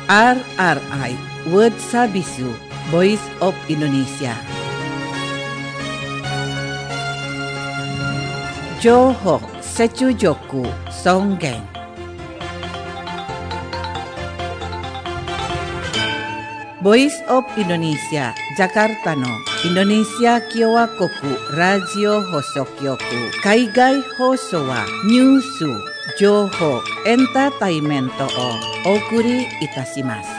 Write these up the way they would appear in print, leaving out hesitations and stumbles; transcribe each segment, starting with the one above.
RRI World Sabisu Voice of Indonesia. Johok Secujoku Songgeng. Voice of Indonesia Jakarta no Indonesia Kyowa Koku Radio Hosokyoku Kaigai Hoso wa Nyusu Johok Entertainmento o Okuri Itashimasu.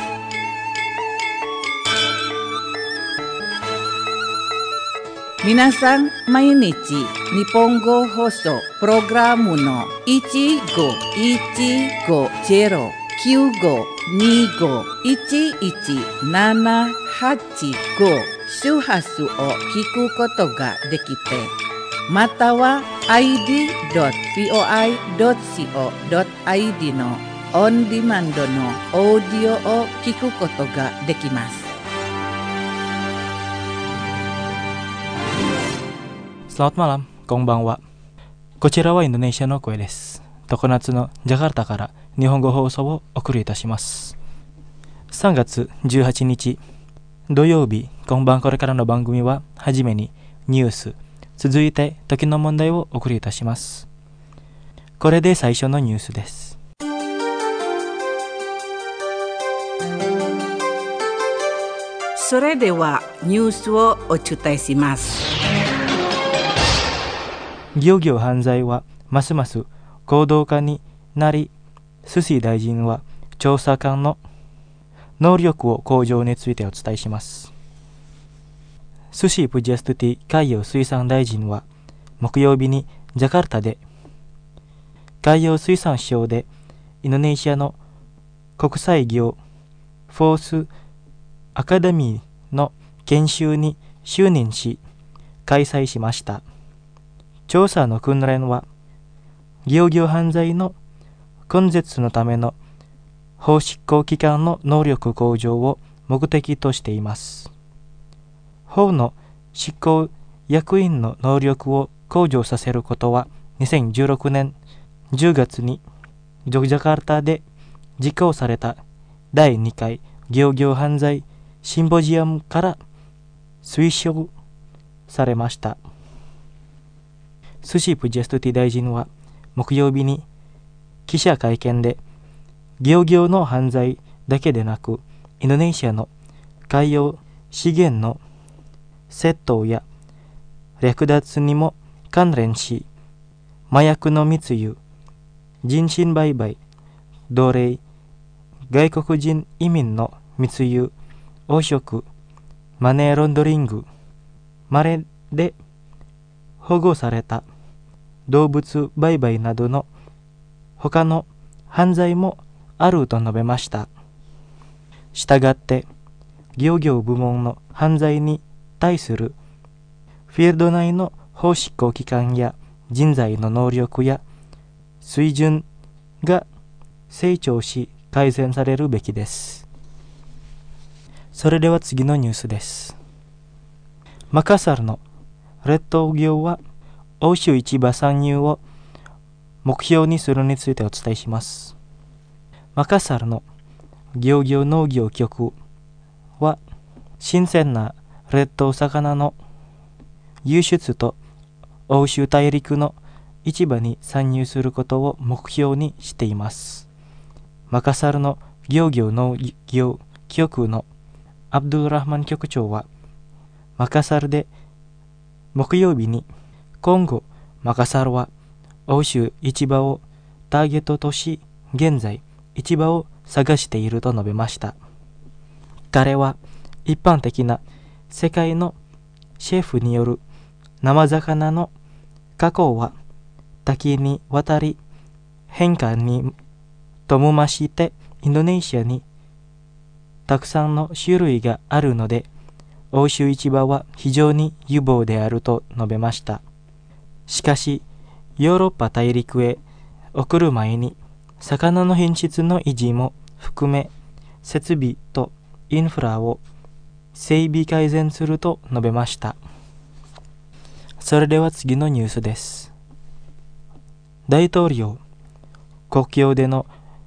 Minasan mainichi Nihongo Hoso Programu no 15-159-11-785 周波数を聞くことができて、または id.voi.co.id のオンディマンドのオーディオを聞くことができます。 Selamat malam, konbanwa. Kochira wa Indonesia no Koe desu. Tokonatsu no Jakarta から日本語放送をお送りいたします。3月18日土曜日、今晩これからの番組ははじめにニュース、続いて時の問題をお送りいたします。これで最初のニュースです。 それではニュースをお伝えします。 漁業犯罪はますます高度化になり、スシ大臣は調査官の能力を向上についてお伝えします。スシプジャストゥティ海洋水産大臣は木曜日にジャカルタで海洋水産省でインドネシアの国際業フォースアカデミーの研修に就任し開催しました。調査の訓練は漁業犯罪の根絶のための法執行機関の能力向上を目的としています。法の執行役員の能力を向上させることは2016年10月にジョグジャカルタで実行された第2回漁業犯罪シンポジアムから推奨されました。スシプジェストティ大臣は木曜日に記者会見で漁業の犯罪だけでなくインドネシアの海洋資源の窃盗や略奪にも関連し、麻薬の密輸、人身売買、奴隷、外国人移民の密輸、汚職、マネーロンダリング、稀で保護された動物売買などの他の犯罪もあると述べました。したがって漁業部門の犯罪に対するフィールド内の法執行機関や人材の能力や水準が成長し改善されるべきです。それでは次のニュースです。マカサルの列島業は欧州市場参入を目標にするについてお伝えします。マカサルの漁業農業局は新鮮な列島魚の輸出と欧州大陸の市場に参入することを目標にしています。マカサルの漁業農業局のアブドゥルラハマン局長はマカサルで木曜日に今後マカサルは欧州市場をターゲットとし現在市場を探していると述べました。彼は一般的な世界のシェフによる生魚の加工は多岐にわたり変化に富ましてインドネシアにたくさんの種類があるので欧州市場は非常に有望であると述べました。しかしヨーロッパ大陸へ送る前に魚の品質の維持も含め設備とインフラを整備改善すると述べました。それでは次のニュースです。大統領、国境での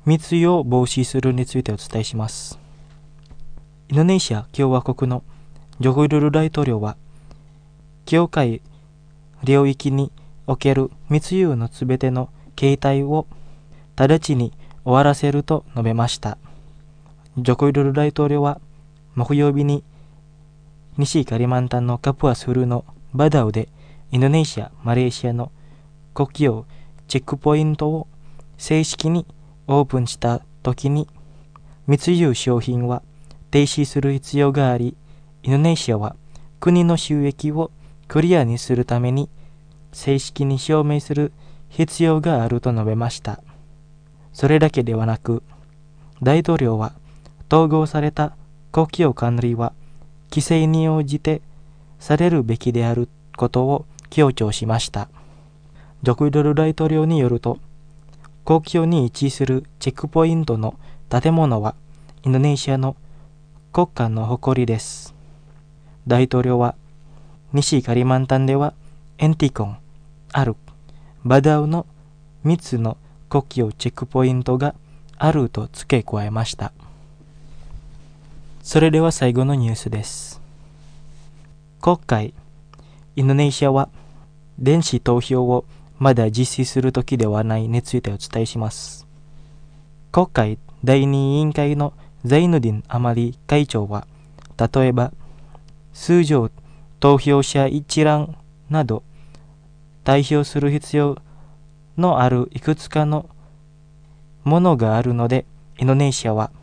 密輸を防止するについてお伝えします。インドネシア共和国のジョコウィドド大統領は、境界領域における密輸のすべての形態を直ちに終わらせると述べました。ジョコウィドド大統領は木曜日に西カリマンタンのカプアスフルのバダウでインドネシア・マレーシアの国境チェックポイントを正式にオープンした時に、密輸商品は停止する必要があり、インドネシアは国の収益をクリアにするために正式に証明する必要があると述べました。それだけではなく、大統領は統合された国境管理は規制に応じてされるべきであることを強調しました。ジョコウィドド大統領によると、国境に位置するチェックポイントの建物はインドネシアの国家の誇りです。大統領は西カリマンタンではエンティコン、アル、バダウの3つの国境チェックポイントがあると付け加えました。それでは最後のニュースです。今回、インドネシアは電子投票をまだ実施する時ではないについてお伝えします。国会第2委員会のザイヌディン・アマリ会長は、例えば数条投票者一覧など代表する必要のあるいくつかのものがあるので、インドネシアは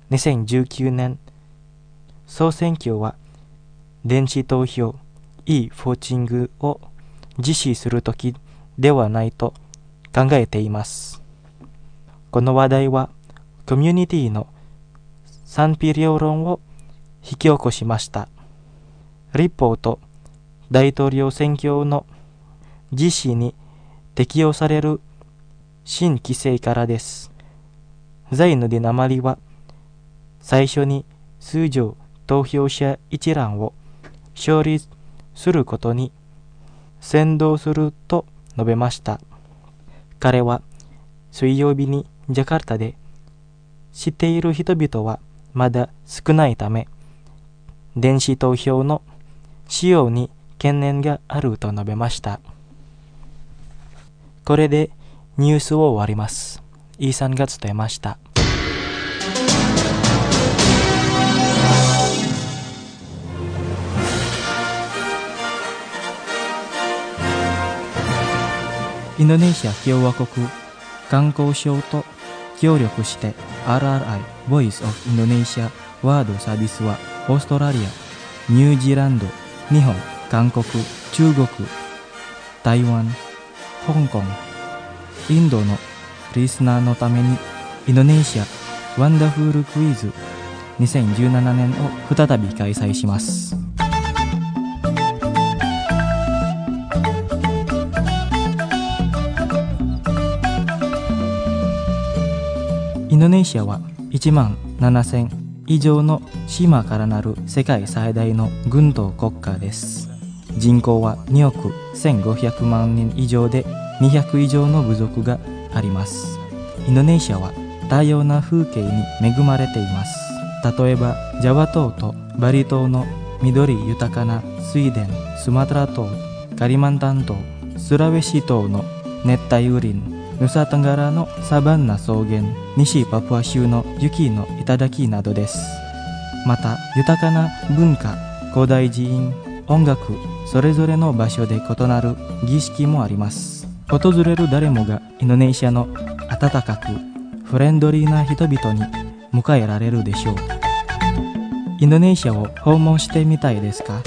2019年総選挙は電子投票 e-voting を実施するときではないと考えています。この話題はコミュニティの賛否両論を引き起こしました。立法と大統領選挙の実施に適用される新規制からです。ザイヌディン・アマリは最初に数条投票者一覧を勝利することに先導すると述べました。彼は水曜日にジャカルタで、知っている人々はまだ少ないため、電子投票の使用に懸念があると述べました。これでニュースを終わります。イーサンが伝えました。インドネシア共和国観光省と協力して RRI Voice of Indonesia ワードサービスは、オーストラリア、ニュージーランド、日本、韓国、中国、台湾、香港、インドのリスナーのためにインドネシアワンダフルクイズ2017年を再び開催します。インドネシアは1万7000以上の島からなる世界最大の軍島国家です。人口は2億1500万人以上で200以上の部族があります。インドネシアは多様な風景に恵まれています。例えばジャワ島とバリ島の緑豊かな水田、スマトラ島、カリマンタン島、スラウェシ島の熱帯雨林、ヌサタンガラのサバンナ草原、西パプア州の雪の頂などです。また豊かな文化、古代寺院、音楽、それぞれの場所で異なる儀式もあります。訪れる誰もがインドネシアの温かくフレンドリーな人々に迎えられるでしょう。インドネシアを訪問してみたいですか？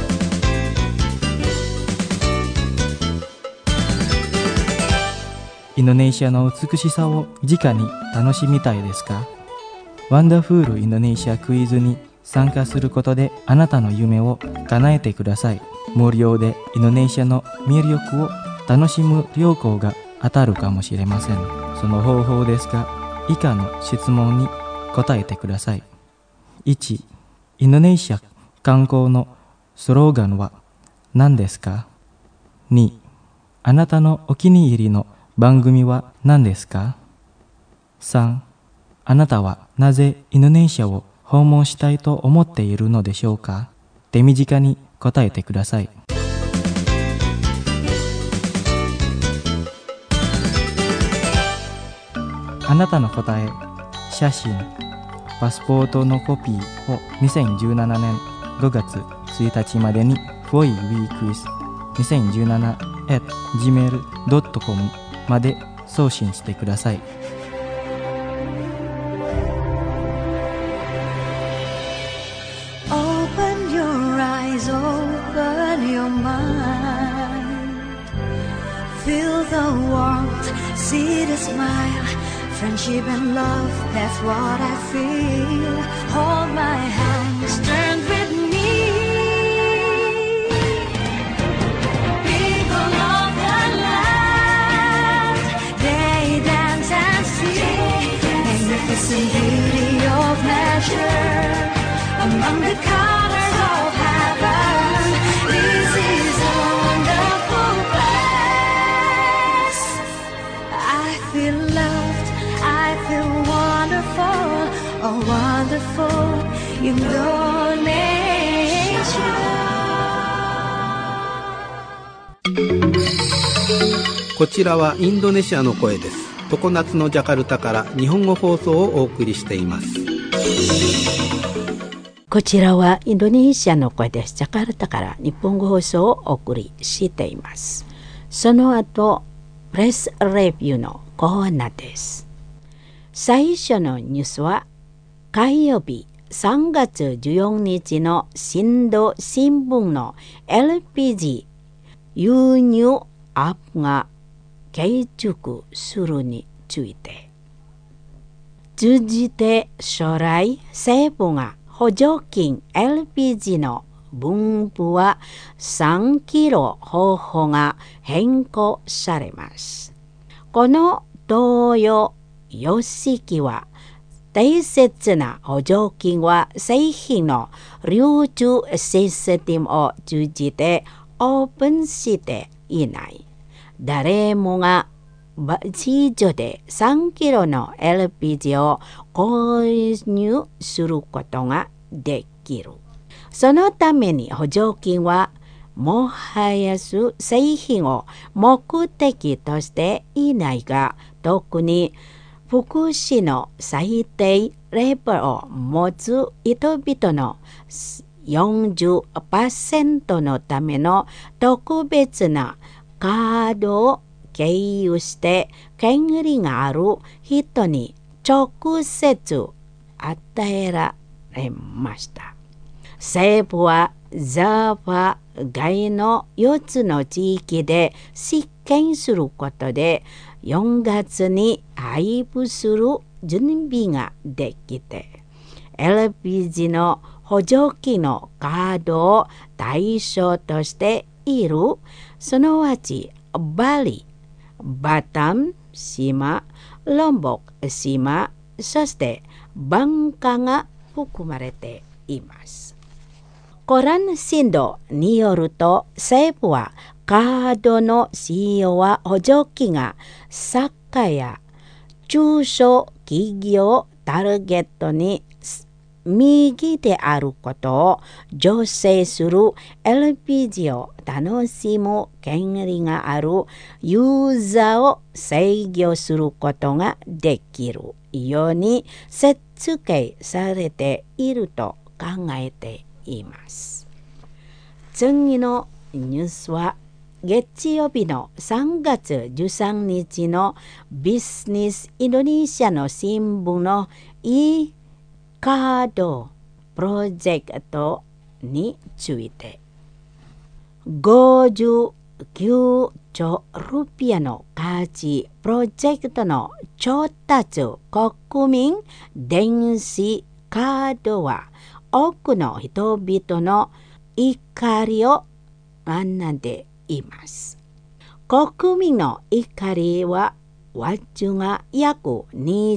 インドネシアの美しさを直に楽しみたいですか？ワンダフールインドネシアクイズに参加することであなたの夢を叶えてください。無料でインドネシアの魅力を楽しむ旅行が当たるかもしれません。その方法ですが、以下の質問に答えてください。1、インドネシア観光のスローガンは何ですか？ 2、あなたのお気に入りの番組は何ですか？ 3、 あなたはなぜインドネシアを訪問したいと思っているのでしょうか？手短に答えてください。あなたの答え、写真、パスポートのコピーを2017年5月1日までに foiweekwiz2017@gmail.com まで送信してください。 Open your eyes, open your mind. Feel the warmth, see the smile. Friendship and love, that's what I feel. Hold my hands, turn with me. People of the land, they dance and sing. Magnificent beauty of nature, among the colors of heaven. This is a wonderful place. I feel loved, I feel wonderful, oh wonderful Indonesia. こちらはインドネシアの声です。常夏のジャカルタから日本語放送をお送りしています。 こちらはインドネシアの声です。ジャカルタから日本語放送をお送りしています。その後、プレスレビューのコーナーです。最初のニュースは火曜日3月14日の新土新聞の LPG 輸入アップが継続するについて、通じて将来政府が補助金 LPG の分布は3キロ方法が変更されます。この東洋様式は大切な補助金は製品の流通システムを通じてオープンしていない。誰もが地上で3キロの LPG を購入することができる。そのために補助金はもはや製品を目的としていないが、特に福祉の最低レベルを持つ人々の 40% のための特別なカードを経由して権利がある人に直接与えられました。政府はザーファ外の4つの地域で実験することで4月に配布する準備ができて、LPG の補助金のカードを対象としている、すなわちバリ、バタム島、ロンボク島、そしてバンカが含まれています。コラン新聞によると、政府はカードの使用は補助金が作家や中小企業ターゲットに右であることを助成する LPG を楽しむ権利があるユーザーを制御することができるように設計されていると考えています。次のニュースは月曜日の3月13日のビジネスインドネシアの新聞のカードプロジェクトについて、59兆ルピアの価値プロジェクトの調達国民電子カードは多くの人々の怒りを学んでいます。国民の怒りはワチュが約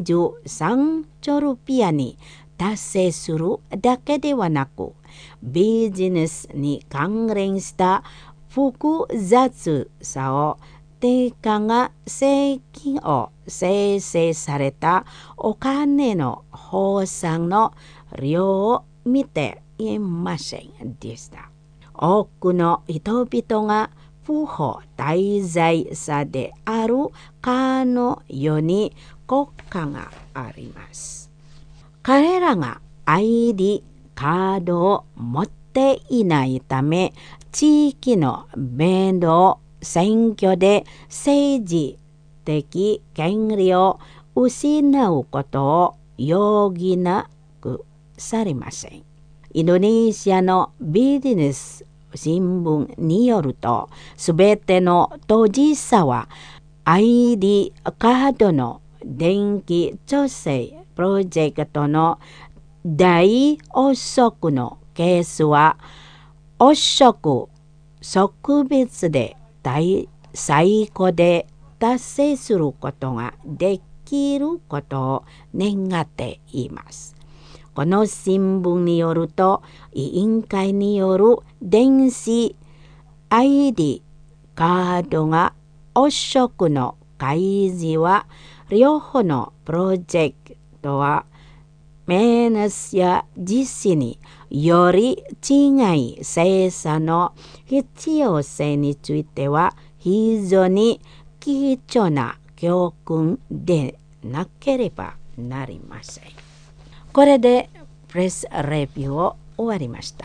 23兆ルピアに達成するだけではなく、ビジネスに関連した複雑さを定価が税金を生成されたお金の放算の量を見ていませんでした。多くの人々が不法滞在者であるかのように国家があります。彼らが ID カードを持っていないため、地域の面倒選挙で政治的権利を失うことを余儀なくされません。インドネシアのビジネス新聞によると、すべての当事者は ID カードの電気調整プロジェクトの大汚職のケースは汚職即別で最高で達成することができることを願っています。この新聞によると、委員会による電子 ID カードが汚職の開示は、両方のプロジェクトはメナスや実施により違い精査の必要性については非常に貴重な教訓でなければなりません。これでプレスレビューを終わりました。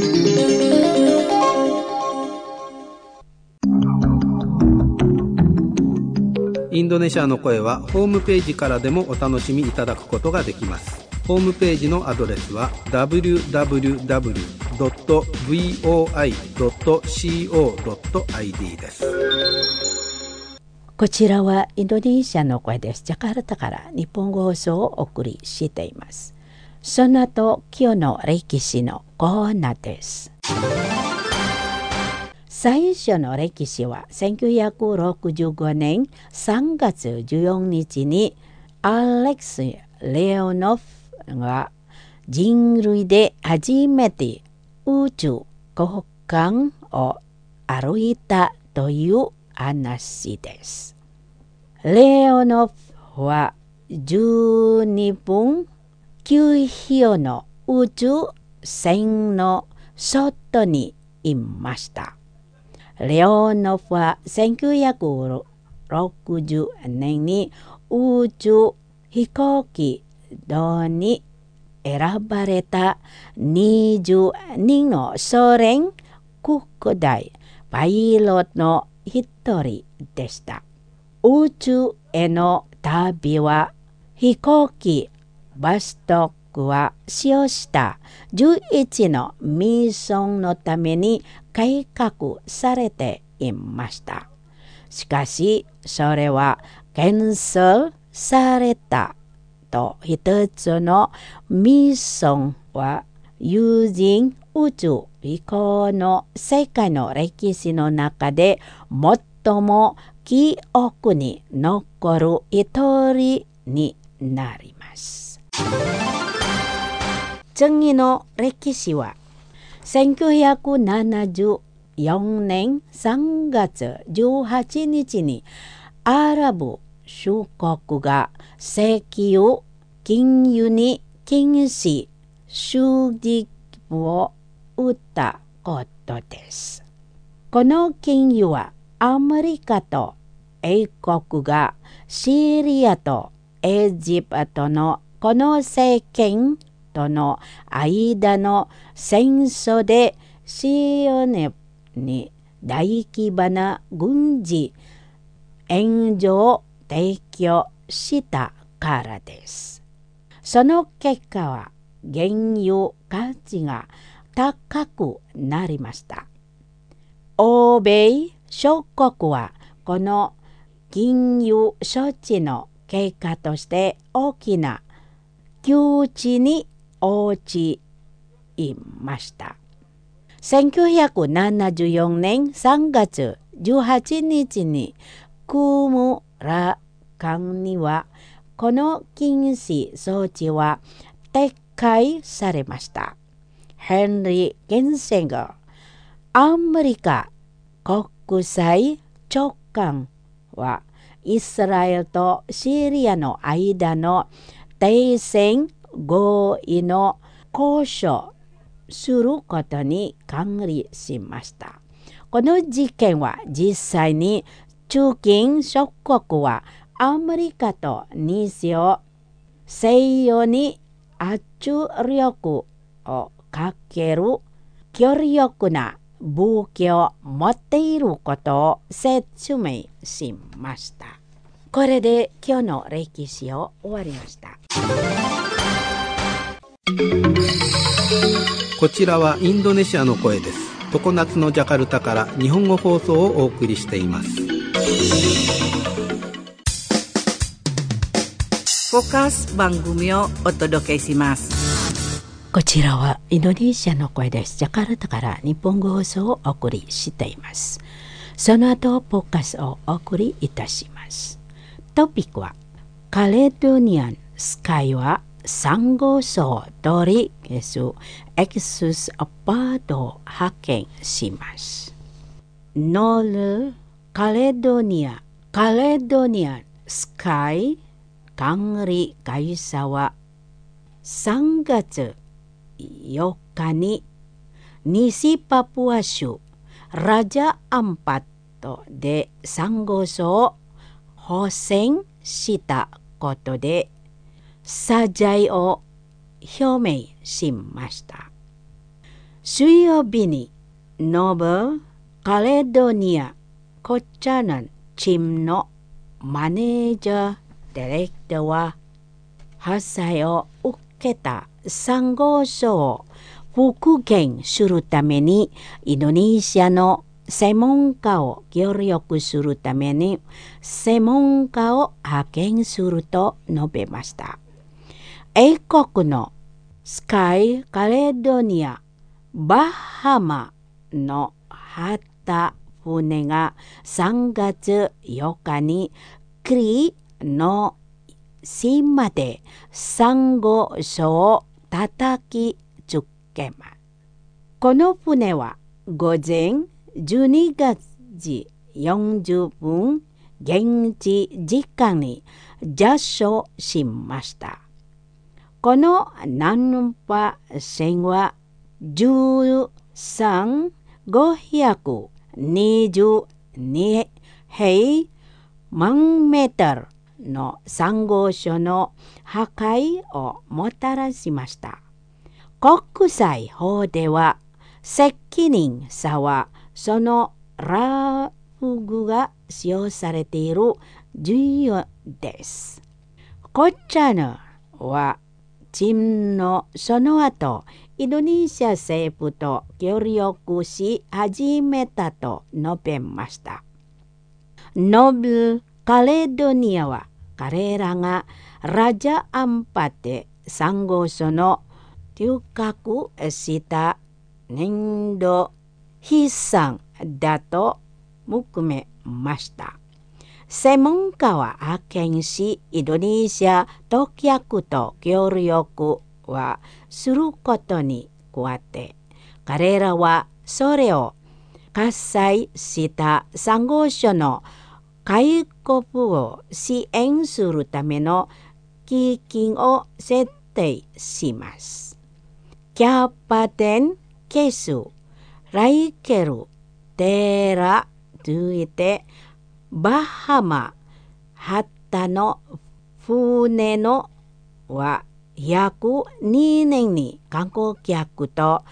インドネシアの声はホームページからでもお楽しみいただくことができます。ホームページのアドレスは www.voi.co.id です。 こちらはインドネシアの声です。ジャカルタから日本語放送をお送りしています。その後、今日の歴史のコーナーです。最初の歴史は1965年3月14日にアレクセイ・レオノフが人類で初めて宇宙空間を歩いたという話です。レオノフは12分9秒の宇宙船の外にいました。レオノフは1960年に宇宙飛行機道に選ばれた20人のソ連国大パイロットの一人でした。宇宙への旅は飛行機バストックは使用した11のミッションのために計画されていました。しかしそれはキャンセルされたと一つのミッションは有人宇宙飛行の世界の歴史の中で最も記憶に残る一人になります。次の歴史は1974年3月18日にアラブ諸国が石油禁輸に禁止主義を打ったことです。この禁輸はアメリカと英国がシリアとエジプトのこの政権との間の戦争でシオネに大規模な軍事援助を提供したからです。その結果は原油価値が高くなりました。欧米諸国はこの禁輸措置の結果として大きな窮地に陥りました。1974年3月18日にクムラカンにはこの禁止措置は撤回されました。ヘンリー・ゲンセンガー、アメリカ国際直間はイスラエルとシリアの間の停戦合意の交渉することに関理しました。この事件は実際に中近諸国はアメリカと西洋に圧力をかける強力な武器を持っていることを説明しました。これで今日の歴史を終わりました。 こちらはインドネシアの声です。常夏のジャカルタから日本語放送をお送りしています。 フォーカス番組をお届けします。 こちらはインドネシアの声です。ジャカルタから日本語放送をお送りしています。その後ポッカスをお送りいたします。トピックはカレドニアンスカイはサンゴ礁通り消すエクススアパートを発見します。ノルカレドニアンスカイ管理会社は3月4日に西パプア州ラジャアンパットでサンゴ礁を保全したことで謝罪を表明しました。水曜日にノブカレドニアコチャナンチームのマネージャーディレクターは発災を受けたサンゴ礁を復元するためにインドネシアの専門家を協力するために専門家を派遣すると述べました。英国のスカイカレドニアバハマの旗船が3月4日にクリの島でサンゴ礁を叩きつけます。この船は午前12月40分現地時間に着床しました。この難破船は13,522平万メートルのサンゴ礁の破壊をもたらしました。国際法では責任者はそのラフグが使用されている重要です。こちらのはチームのその後インドネシア政府と協力し始めたと述べました。ノブカレドニアは彼らがラジャアンパテサンゴ礁の収穫した年度悲惨だと認めました。専門家は派遣しインドネシア当局と協力はすることに加えて彼らはそれを火災したサンゴ礁の開国を支援するための基金を設定します。キャパテンケスライケルテラついてバハマ旗の船のは約2年に観光客と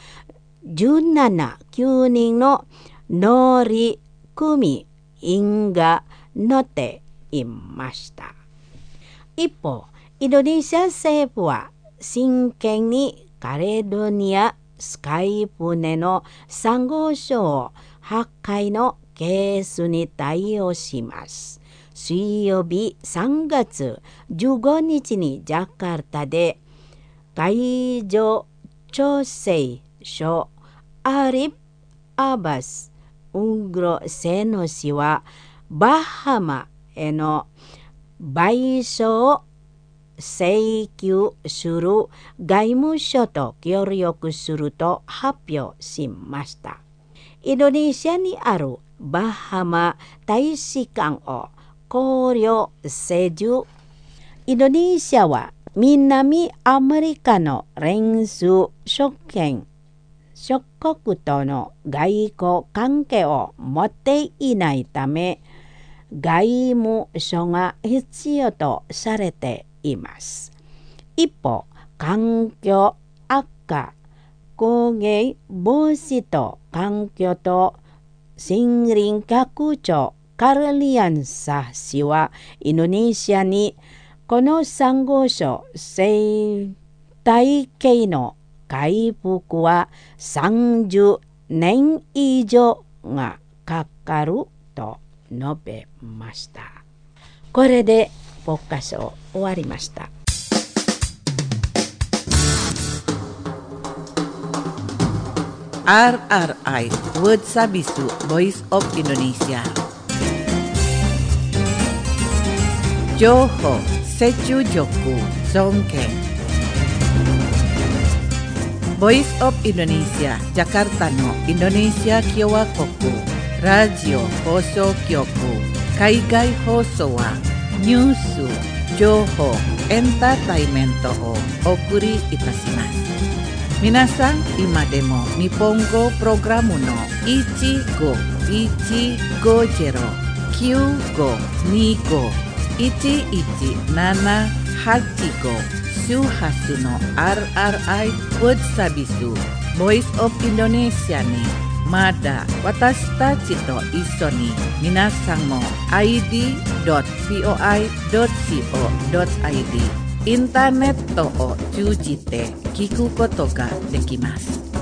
9人の乗組員が乗っていました。一方、インドネシア政府は真剣にカレドニアスカイ船のサンゴ礁破壊のケースに対応します。水曜日3月15日にジャカルタで海上調整所アリフ・アバス・ウングロセノ氏はバハマへの賠償を請求する外務省と協力すると発表しました。インドネシアにあるバハマ大使館を考慮せず、インドネシアは南アメリカの連数諸国との外交関係を持っていないため、外務省が必要とされています。一方、環境悪化、工芸防止と環境と森林学長カルリアンサ氏はインドネシアにこのサンゴ礁生態系の回復は30年以上がかかると述べました。これでポッカショー終わりました。 RRI Word Sabisu Voice of Indonesia. 情報、接中力、尊敬。Voice of Indonesia Jakarta のインドネシア共和国ラジオ放送局。海外放送はニュース、情報、エンターテイメントをお送りいたします。皆さん、今でも日本語プログラムの1515-1525-1175周波数の RRI Word Sabisu Voice of Indonesia にまだ私たちと一緒に皆さんも id.voi.co.id インターネットを通じて聞くことができます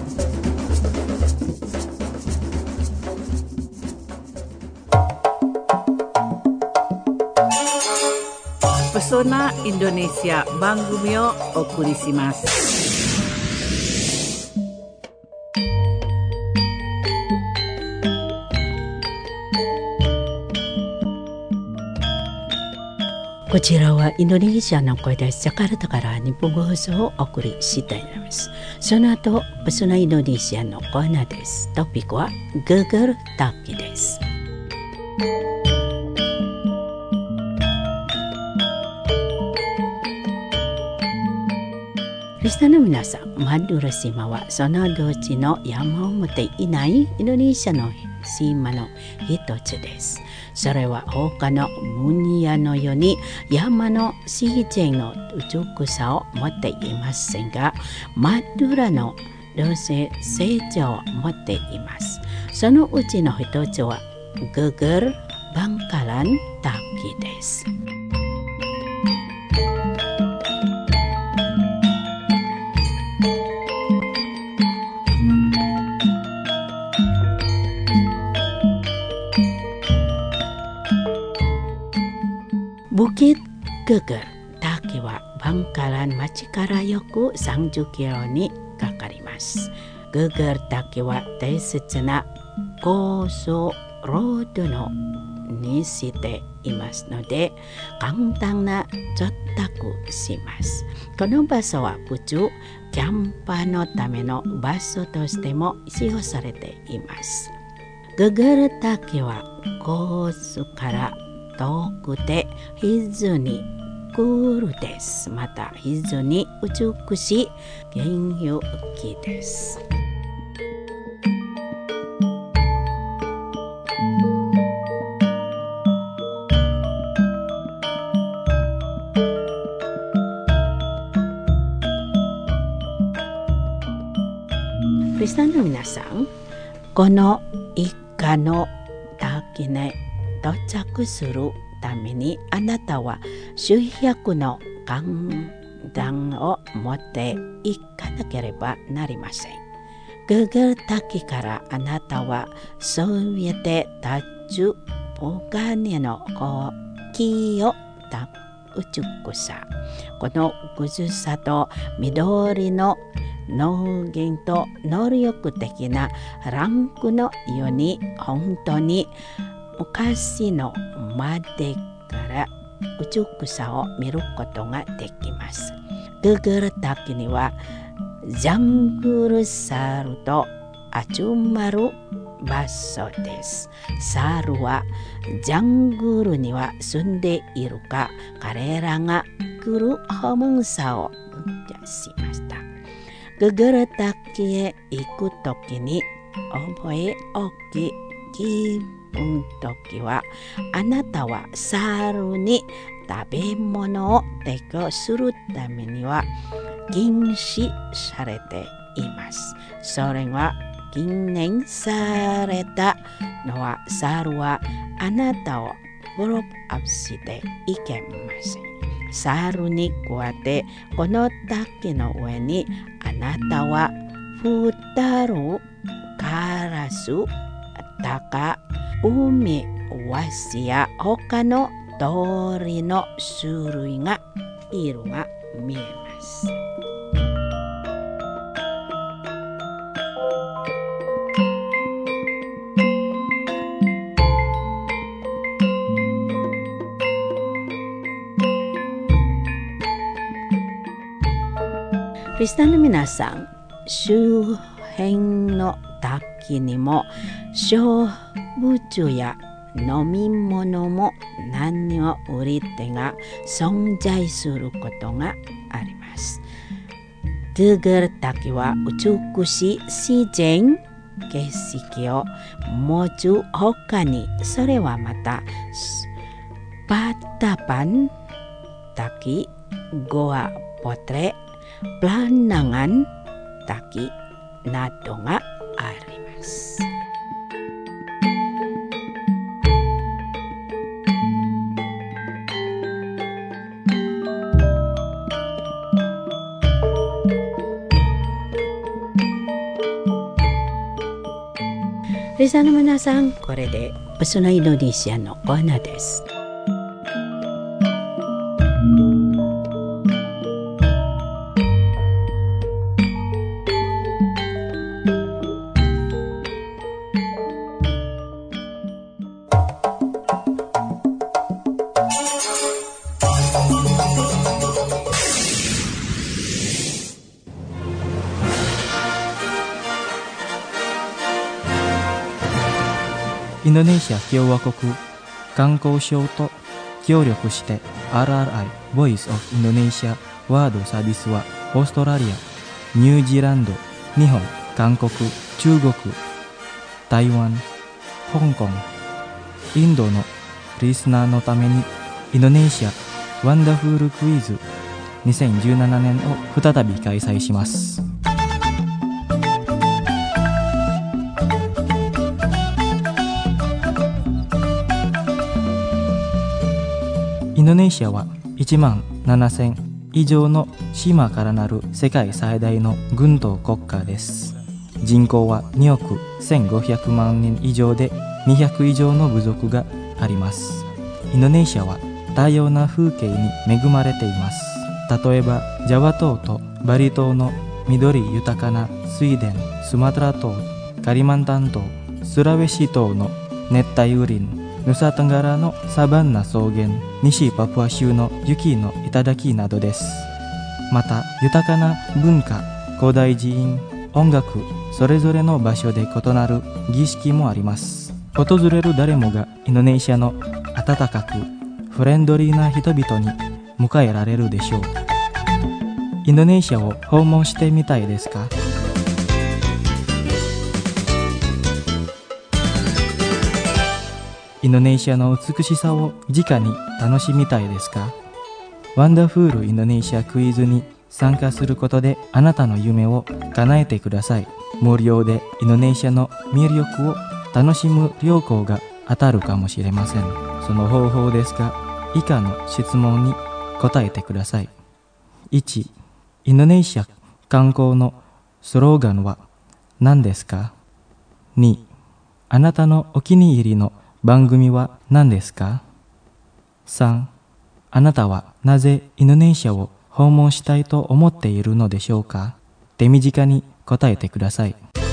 。Pesona Indonesia 番組をお送りします。 こちらはインドネシアの声です。ジャカルタから日本語放送をお送りしています。その後、ペソナインドネシアのコーナーです。トピックは Google タッキです。リスナーの皆さん、マドゥラ島はその土地の山を持っていないインドネシアの島の一つです。それは他の分野のように山の自然の美しさを持っていませんが、マドゥラの動性成長を持っています。そのうちの一つはGeger Bangkalan Takiです。Bukit Geger Taki はバンカラン町から約30キロにかかります。Geger Taki は大切な高速ロードのにしていますので、簡単な直達します。この場所は普通キャンパーのための場所としても使用されています。Geger Taki はコースから遠くて非常にクールです。また非常に美しい原有機です。リスナーの皆さん、この一家の滝に到着するためにあなたは数百の観覧を持っていかなければなりません。Geger Takiからあなたはそびえて立つ黄金の木を美しさ、この美しさと緑の農業と能力的なランクのように本当に昔のまでから美しさを見ることができます。Geger Takiにはジャングルサルと集まる場所です。猿はジャングルには住んでいるか、彼らが来る訪問者を出しました。ググル滝へ行くときに覚えおき気分ときは、あなたは猿に食べ物を提供するためには禁止されています。それは禁煙されたのは、猿はあなたをプロアップしていけません。猿に加えて、この滝の上にあなたは2人カラス、タカ、ウミワシや他の鳥の種類がいるが見えます。リスナーの皆さん、周辺の滝にも植物や飲み物も何を売り手が存在することがあります。ドゥグル滝は美しい自然景色を持つ他に、それはまたバタパン滝、ゴアポトレ、プランナガン滝などがあります。リスナーの皆さん、これでプスのインドネシアのコーナーです。 インドネシア共和国観光省と協力して RRI Voice of Indonesia ワードサービスは、オーストラリア、ニュージーランド、日本、韓国、中国、台湾、香港、インドのリスナーのためにインドネシアワンダフルクイズ2017年を再び開催します。インドネシアは1万7000以上の島からなる世界最大の軍島国家です。人口は2億1500万人以上で200以上の部族があります。インドネシアは多様な風景に恵まれています。例えばジャワ島とバリ島の緑豊かな水田、スマトラ島、カリマンタン島、スラウェシ島の熱帯雨林、ヌサトンガラのサバンナ草原、西パプア州の雪の頂などです。また豊かな文化、古代寺院、音楽、それぞれの場所で異なる儀式もあります。訪れる誰もがインドネシアの温かくフレンドリーな人々に迎えられるでしょう。インドネシアを訪問してみたいですか？インドネシアの美しさを直に楽しみたいですか？ワンダフールインドネシアクイズに参加することであなたの夢を叶えてください。無料でインドネシアの魅力を楽しむ旅行が当たるかもしれません。その方法ですが、以下の質問に答えてください。1、インドネシア観光のスローガンは何ですか？ 2、あなたのお気に入りの番組は何ですか？ 3、あなたはなぜインドネシアを訪問したいと思っているのでしょうか？手短に答えてください。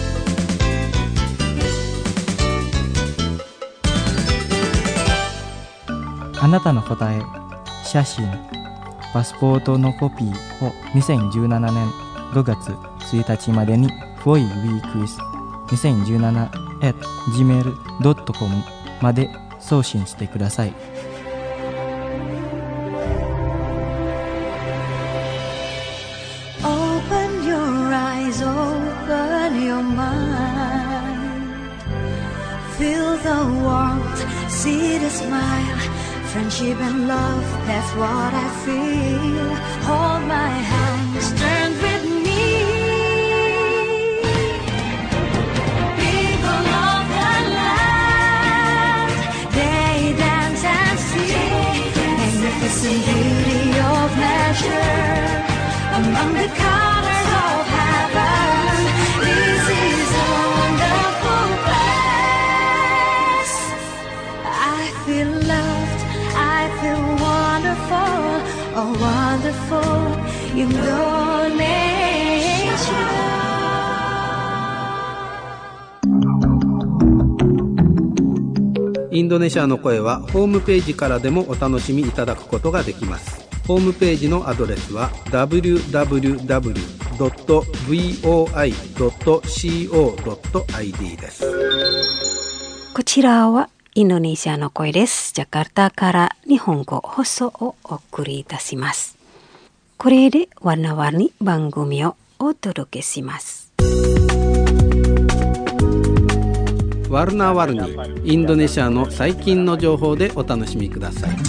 あなたの答え、写真、パスポートのコピーを2017年5月1日までに 4weeks2017 gmail.com まで送信してください。 Open your eyes, open your mind. Feel the warmth, see the smile. Friendship and love, that's what I feel. Hold my hands, turn with me. People of the land, they dance and sing. Magnificent beauty of nature, among the colors of heaven. This is a wonderful place. I feel loved, I feel wonderful, oh wonderful Indonesia. インドネシアの声はホームページからでもお楽しみいただくことができます。ホームページのアドレスは www.voi.co.id です。 こちらはインドネシアの声です。ジャカルタから日本語放送をお送りいたします。これでwarna-warni番組をお届けします。 ワルナワルニ、インドネシアの最近の情報でお楽しみください。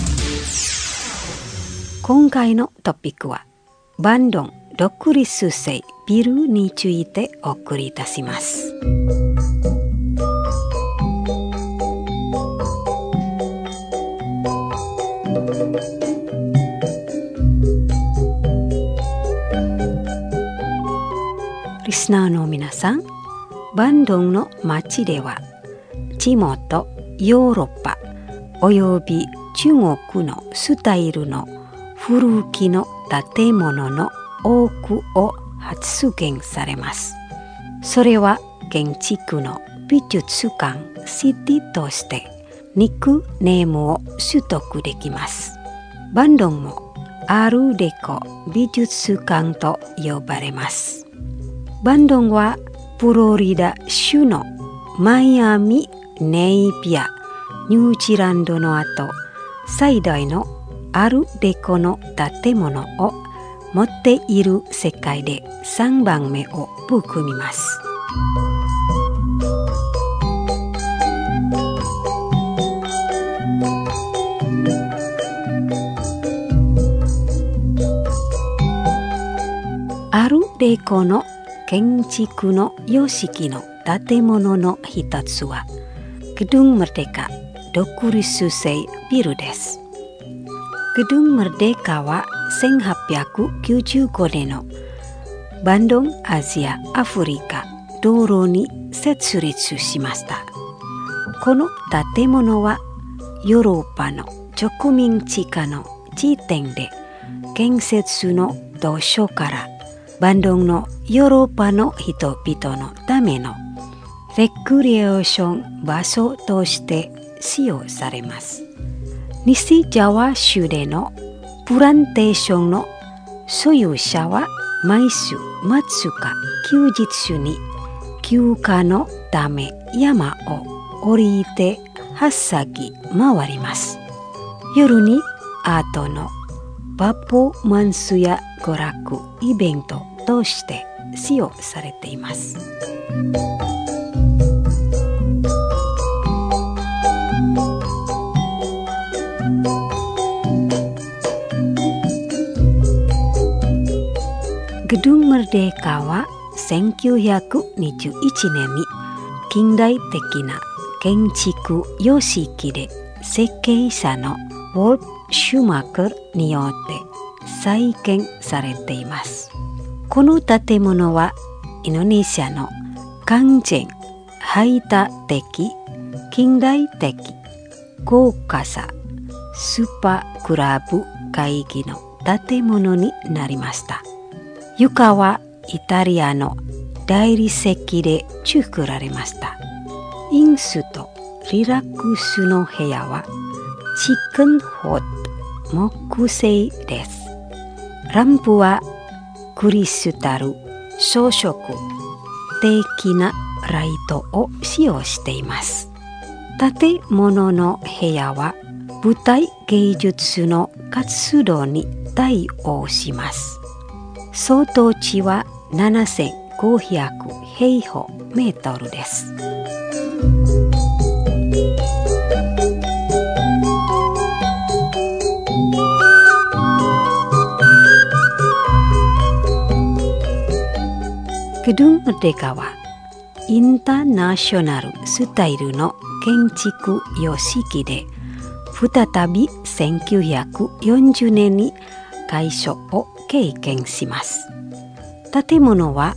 今回のトピックはバンドン独立性ビルについてお送りいたします。リスナーの皆さん、バンドンの街では地元ヨーロッパおよび中国のスタイルの古きの建物の多くを発現されます。それは建築の美術館シティとしてニックネームを取得できます。バンドンもアールデコ美術館と呼ばれます。バンドンはフロリダ州のマイアミ、ネイビア、ニュージーランドの後最大のアールデコの建物を持っている世界で3番目を含みます。アールデコの建築の様式の建物の一つはGedung Merdeka独立性ビルです。Gedung Merdekaは1895年のバンドンアジア・アフリカ道路に設立しました。この建物はヨーロッパの植民地化の時点で建設の当初からバンドンのヨーロッパの人々のためのレクリエーション場所として使用されます。西ジャワ州でのプランテーションの所有者は毎週末か休日中に休暇のため山を降りてはしぎ回ります。夜にアートのパフォーマンスや娯楽イベントとして使用されています。Gedung Merdeka は1921年に近代的な建築様式で設計者のウォルフ・シューマーカーによって再建されています。この建物はインドネシアの完全排他的近代的豪華さスーパークラブ会議の建物になりました。床はイタリアの大理石で作られました。飲酒とリラックスの部屋はチキンホット木製です。ランプはクリスタル装飾的なライトを使用しています。建物の部屋は舞台芸術の活動に対応します。総土地は7500平方メートルです。Gedung Merdekaはインターナショナルスタイルの建築様式で再び1940年に改装を経験します。建物は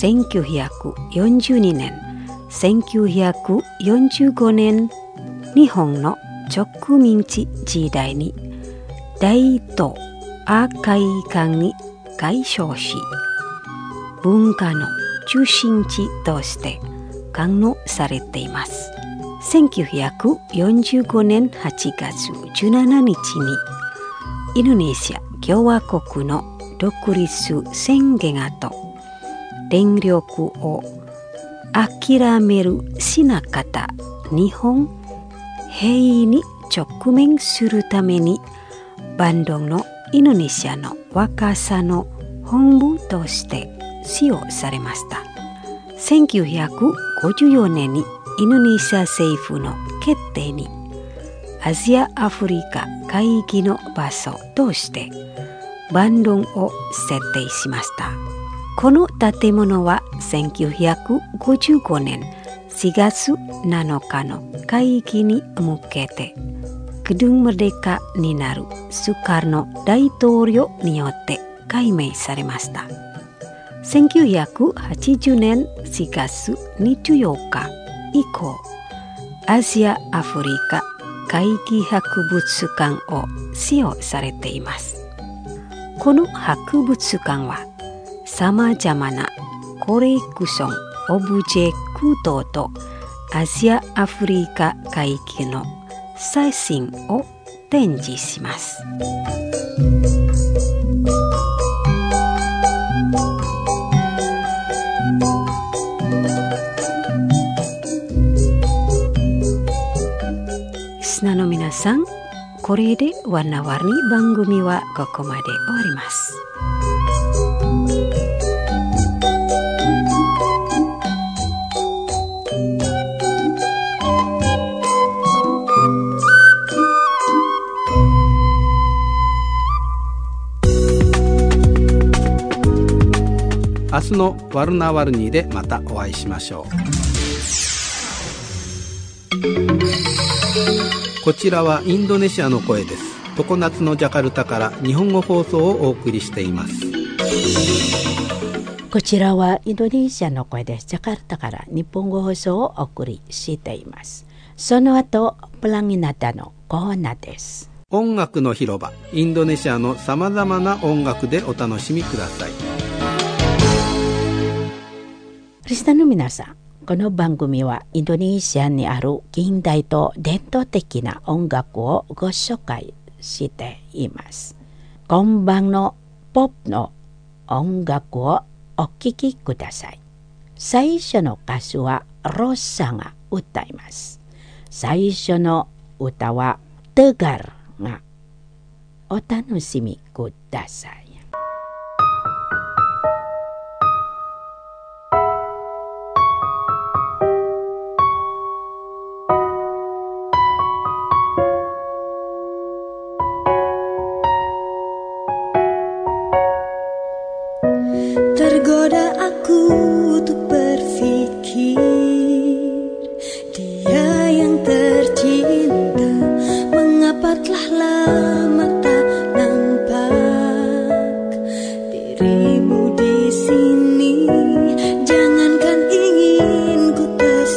1942年、1945年日本の植民地時代に大東亜海岸に改装し、文化の中心地として管理されています。1945年8月17日にインドネシア共和国の独立宣言後、電力を諦めるしなかった日本兵に直面するために、バンドンのインドネシアの若さの本部として使用されました。1954年にインドネシア政府の決定にアジア・アフリカ会議の場所としてバンドンを設定しました。この建物は1955年4月7日の会議に向けてGedung Merdekaになるスカルノ大統領によって改名されました。1980年4月24日以降、アジア・アフリカ会議博物館を使用されています。この博物館はさまざまなコレクション、オブジェクトとアジア・アフリカ会議の写真を展示します。リスナーの皆さん、これでwarna-warni番組はここまで終わります。 明日のワルナワルニーでまたお会いしましょう。こちらはインドネシアの声です。常夏のジャカルタから日本語放送をお送りしています。 こちらはインドネシアの声です。ジャカルタから日本語放送をお送りしています。その後、プランギナタのコーナーです。 音楽の広場、インドネシアのさまざまな音楽でお楽しみください。 リスナーの皆さん、この番組はインドネシアにある近代と伝統的な音楽をご紹介しています。今晩のポップの音楽をお聴きください。最初の歌手はロッサが歌います。最初の歌はTegarがお楽しみください。 Tergoda aku untuk berpikir dia yang tercinta, mengapa telah lama tak nampak dirimu di sini. Jangankan ingin ku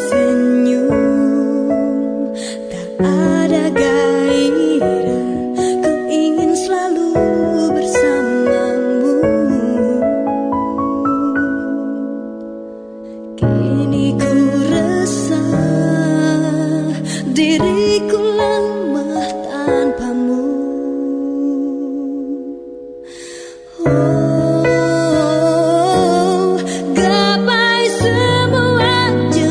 tersenyum, tak ada gairah, ku ingin selalu bersamamu. Kini ku rasa diriku lemah tanpamu. Oh, gapai semua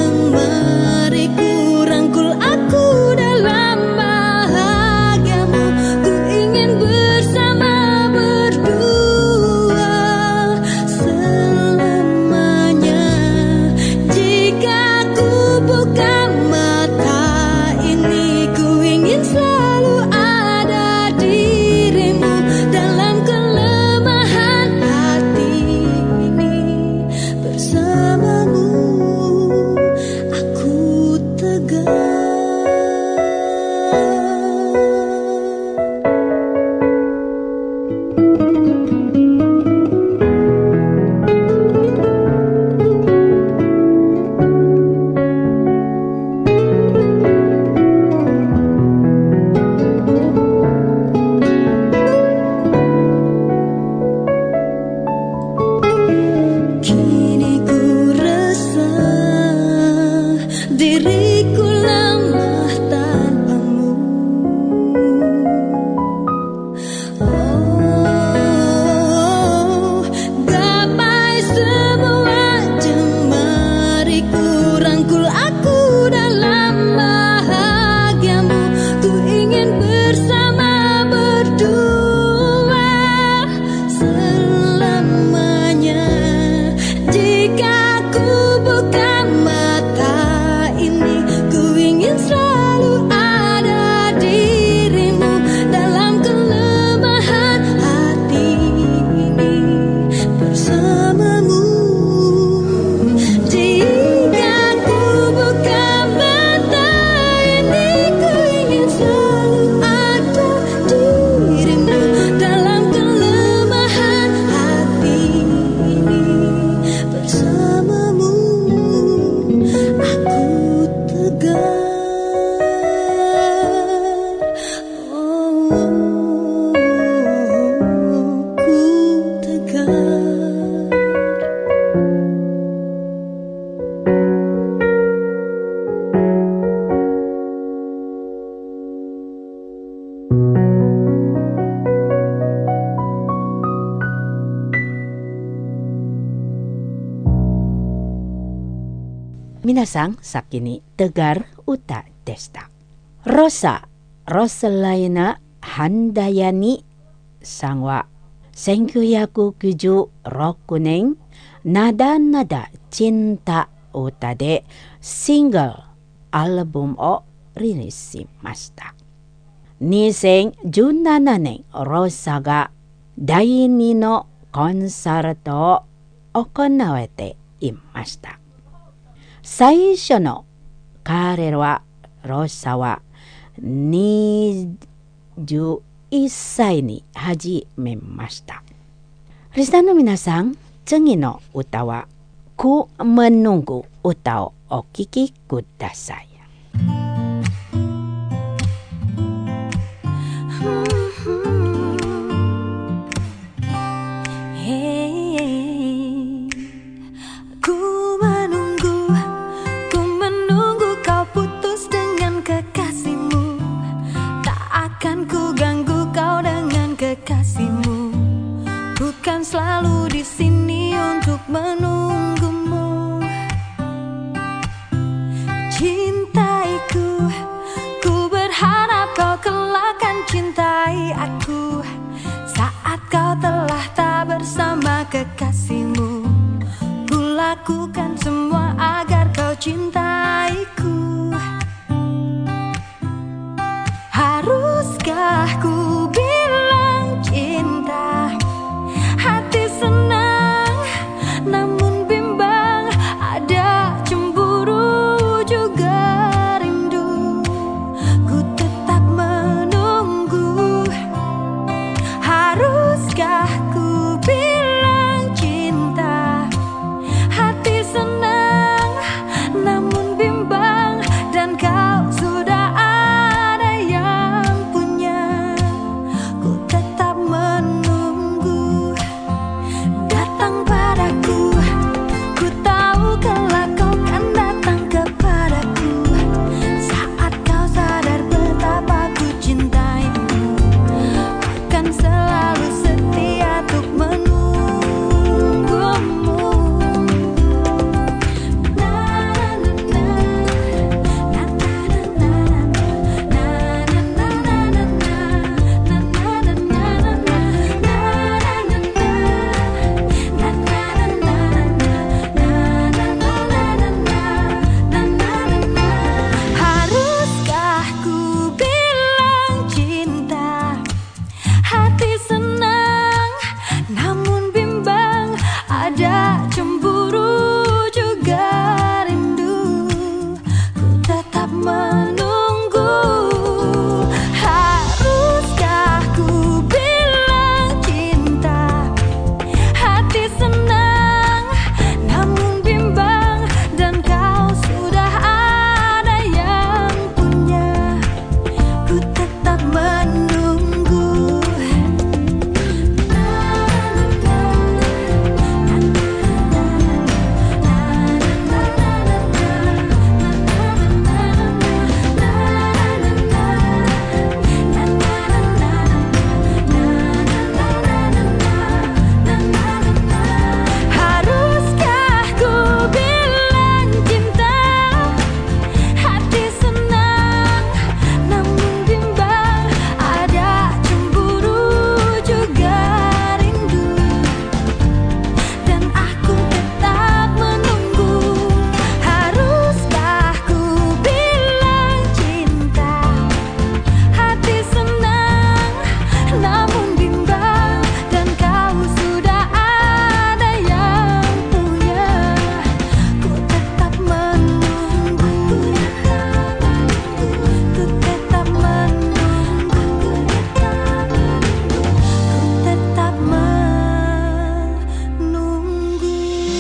皆さん、先にdengar歌でした。Rosa Roslaina Handayaniさんは1996年Nada Nada Cinta歌でシングルアルバムをリリースしました。2017年ロサが第2のコンサートを行われていました。最初の彼らはロサは21歳に始めました。リスナーの皆さん、次の歌はKu Menunggu歌をお聴きください。 Bukan selalu di sini untuk menunggumu. Cintaiku, ku berharap kau kelak akan cintai aku. Saat kau telah tak bersama kekasihmu, ku lakukan semua agar kau cintaiku. Haruskah ku bilang cinta? Hati senang, namun bimbang, ada cemburu juga rindu. Ku tetap menunggu. Haruskah ku bilang cinta? Hati senang, namun bimbang, dan kau sudah ada yang punya. Ku tetap menunggu. Datang padaku, ku tahu kelak kau kan datang kepadaku. Saat kau sadar betapa ku cintaimu, akan selalu setia untuk menunggumu. Haruskah ku bilang cinta? Hati senang, namun bimbang, ada cemburu juga rindu. Ku tetap menunggu. Haruskah ku bilang cinta? Hati senang, namun bimbang, dan kau sudah ada yang punya. Ku tetap menunggu. Haruskah ku bilang cinta? Hati senang, namun bimbang, ada cemburu juga rindu. Dan aku tetap menunggu. Haruskah ku bilang cinta? Hati senang, namun bimbang, dan kau sudah ada yang punya. Ku tetap menunggu. Ku tetap menunggu. Ku tetap menunggu.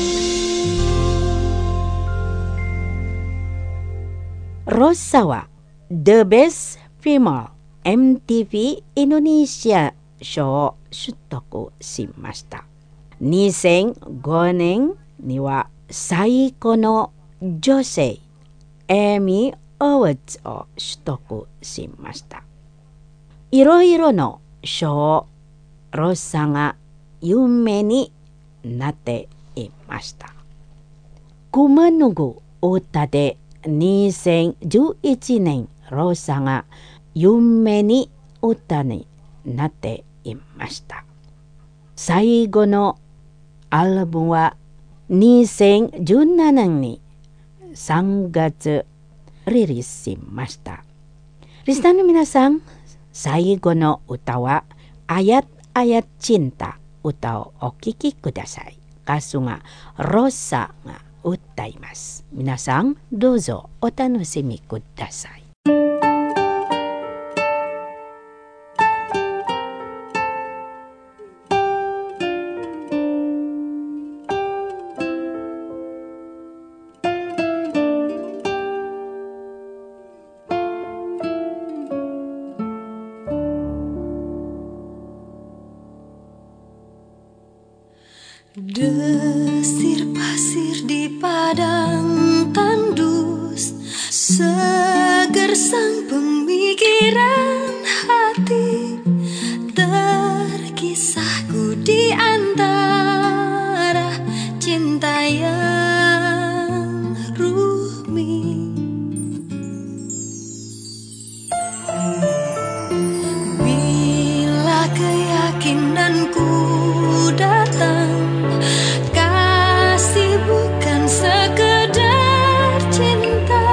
Rosaは The Best Female MTV インドネシア賞を取得しました。2005年には最高の女性エミー・アワーズを取得しました。いろいろの賞をロサが有名になっていました。Ku Menunggu 歌で2011年ローサが有名に歌になっていました。最後のアルバムは2017年に3月リリースしました。リスナーの皆さん、最後の歌はAyat Ayat Cinta歌をお聴きください。歌手がローサが歌います。皆さんどうぞお楽しみください。 Desir pasir di padang tandus, segersang pemikiran hati, terkisahku di antara cinta yang rumit. Bila keyakinanku datang, bukan sekedar cinta,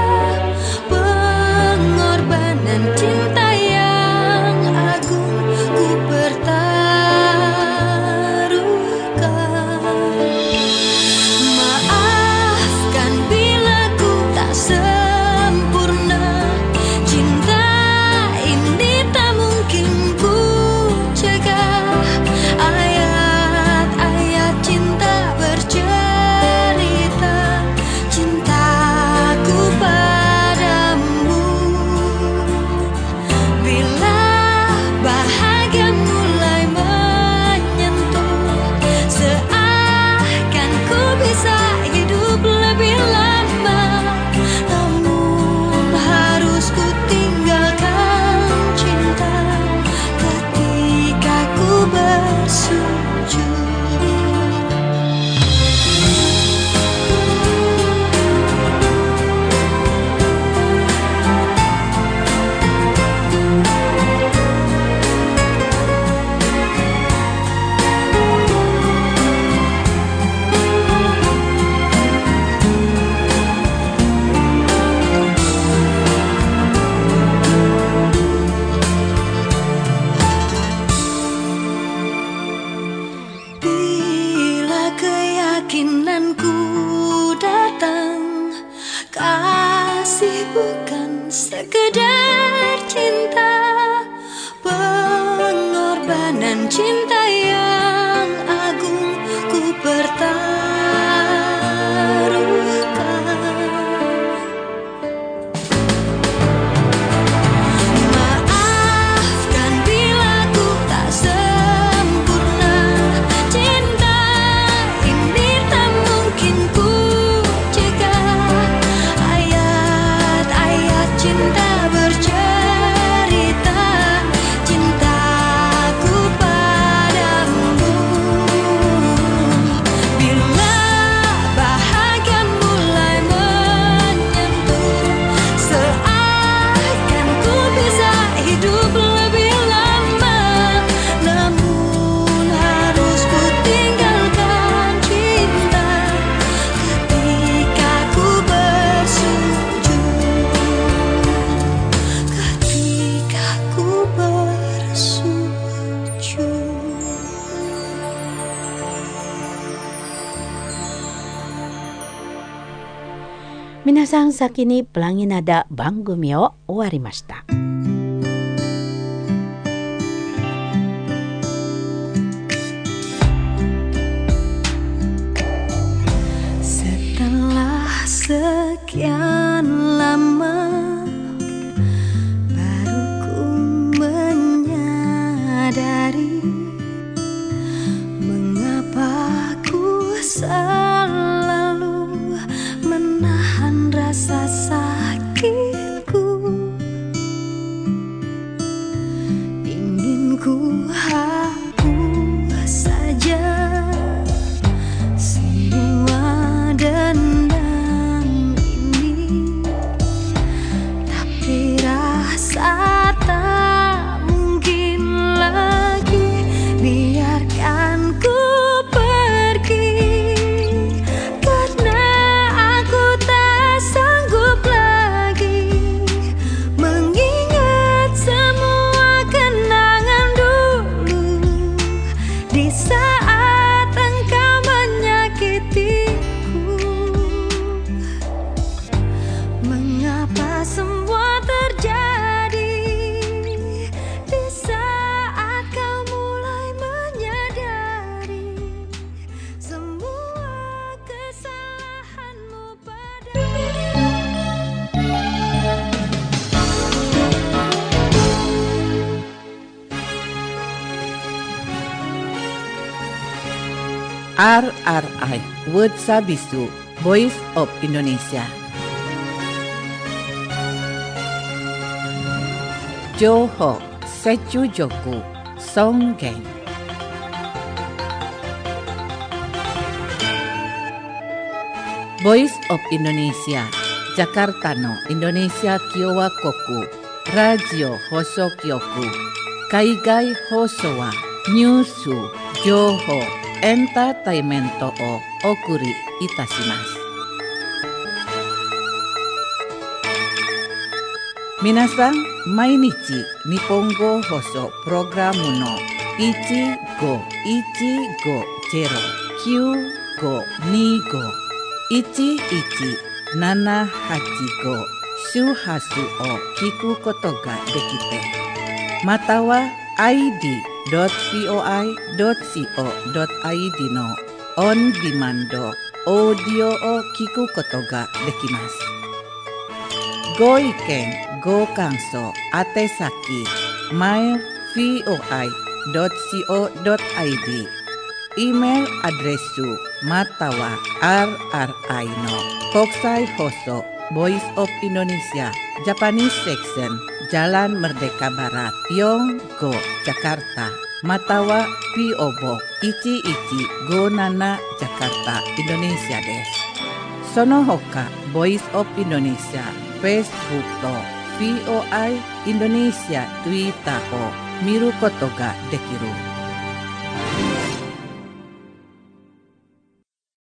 pengorbanan cinta yang agung ku pertaruhkan. Maafkan bila ku tak sempurna, cinta ini tak mungkin ku cegah. Ayat-ayat cinta cintaku padamu. Bila bahagia mulai menyentuh, seakan ku bisa hidup lebih lama, namun harus ku tinggalkan cinta ketika ku bersujud. Keyakinanku datang, kasih bukan sekedar cinta, pengorbanan cinta yang agung ku pertaruhkan. Maafkan bila ku tak sempurna, cinta ku cegah. Ayat-ayat cinta bercerita, cintaku padamu. Bila bahagia mulai menyentuh, seakan ku bisa hidup lebih lama, namun harus ku tinggalkan cinta ketika ku bersujud. Ketika ku bersujud. Minasan,先にプラギナダ番組を終わりました。 Setelah sekian lama, baru ku menyadari mengapa ku selalu menahan rasa sakitku. Ingin ku hapus saja semua dendam ini. RRI World Sabisu Voice of Indonesia. Johor Secujoku Songgeng. Voice of Indonesia Jakarta no Indonesia Kyowa Koku Radio Hosokyoku Kaigai Hosowa Nyusu Johor Entertainmento o Okuri Itashimasu. Minasan, mainichi Nihongo Hoso Programu no 1515-95-11-785 周波数を聞くことができて、または id.voi.co.id のオンディマンドオーディオを聞くことができます。ご意見、ご感想、宛先、mail.voi.co.id、Eメールアドレスまたは RRI の国際放送Voice of Indonesia Japanese Section Jalan Merdeka Barat Yonggo Jakarta Matawa PO Box 1157 Jakarta Indonesia です。その他 Voice of Indonesia Facebook と VOI Indonesia Twitter を見ることができる